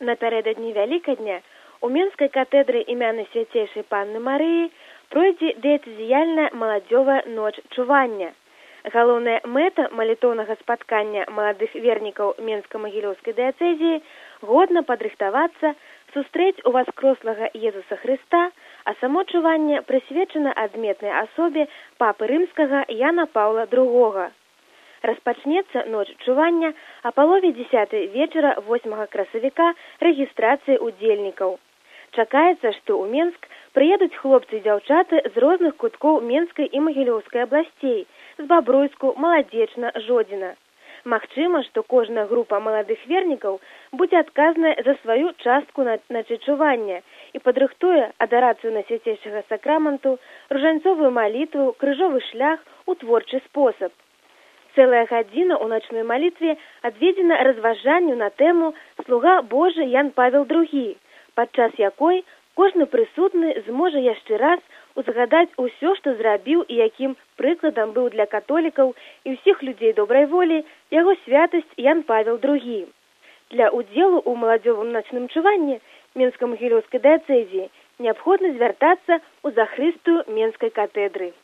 Напярэдадні Вялікадня у Менскай катедры імяны свяцейшай Панны Марыі пройдзе дыяцэзіяльная маладзёвая ноч чування. Галоўная мэта малітоўнага спаткання маладых вернікаў Менска-Магілёўскай дыяцэзіі годна падрыхтавацца, сустрэць уваскрослага Езуса Хрыста, а само чуванне прысвечана адметнай асобе папы рымскага Яна Паўла II. Распачнецца ноч чування а палове 10 вечара 8 красавіка рэгістрацыі удзельнікаў. Чакаецца, што ў Менск прыедуць хлопцы і дзяўчаты з розных куткоў Менскай і Магілёўскай абласцей, з Бабруйску, Маладзечна, Жодзіна. Магчыма, што кожная група маладых вернікаў будзе адказная за сваю частку начачування і падрыхтуе адарацыю на свяцейшага сакраменту, ружанцовую малітву, крыжовы шлях у творчы спосаб. Цэлая гадзіна ў начной малітве адведзена разважанню на тэму «Слуга Божы Ян Павел II», падчас якой кожны прысутны зможа яшчэ раз узгадаць усё, што зрабіў і якім прыкладам быў для католікаў і ўсіх людзей добрай волі яго святасць Ян Павел II. Для ўдзелу ў маладзёвым начным чуванні Менска-Магілёўскай дыяцэзіі неабходна звяртацца ў захрыстыю Менскай катедры.